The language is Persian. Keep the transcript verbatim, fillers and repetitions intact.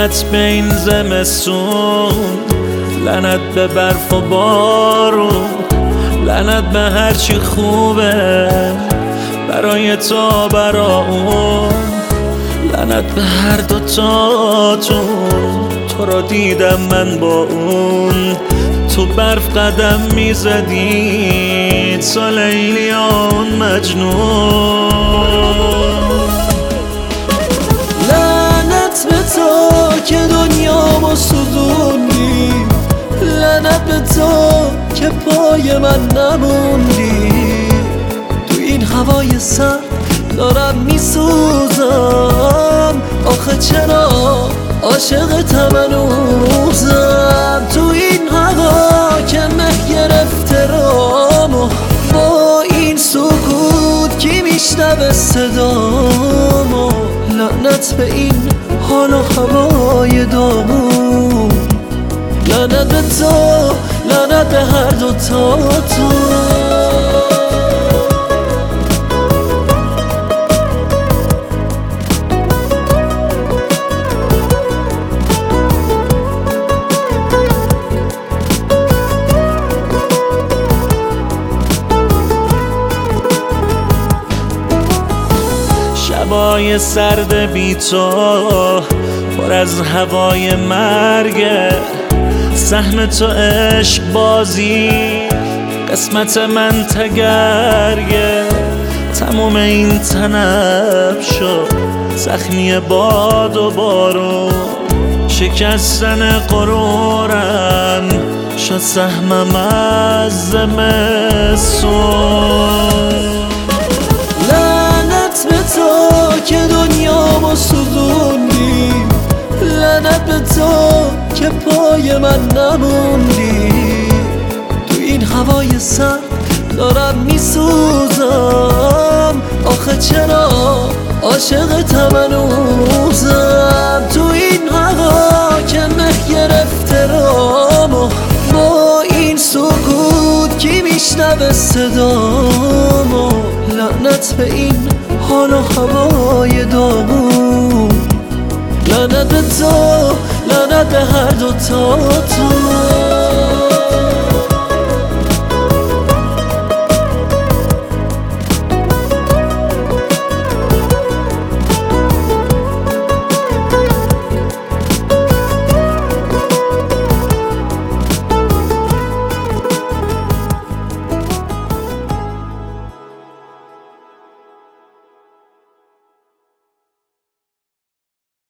لعنت به این زمستون، لعنت به برف و بارون، لعنت به هرچی خوبه برای تو برا اون، لعنت به هر دوتاتون. تو را دیدم من با اون، تو برف قدم میزدی، تو لیلی اون مجنون. لعنت به تو که دنیامو سوزوندی، لعنت به تو که پای من نموندی. تو این هوای سرد دارم میسوزم، آخه چرا عاشقتم هنوزم. تو این هوا که مه گرفته رامو، با این سکوت کی میشنوه صدامو. لعنت به این حال و هوای دامون، لعنت به تو، لعنت به هر دوتا تو. شبای سرد بی تو پر از هوای مرگه، سهم تو عشق بازی، قسمت من تگرگه. تموم این تنم شد زخمی باد و بارون، شکستن غرورم شد سهمم از زمستون. لعنت به تو که دنیامو سوزوندی، لعنت به تو که پای من نموندی. تو این هوای سرد دارم میسوزم، آخه چرا عاشقتم هنوزم. تو این هوا که مه گرفته رامو، با این سکوت کی میشنوه صدامو. لعنت به این حال و هوای دامون، لعنت به تو، لعنت به هر دوتا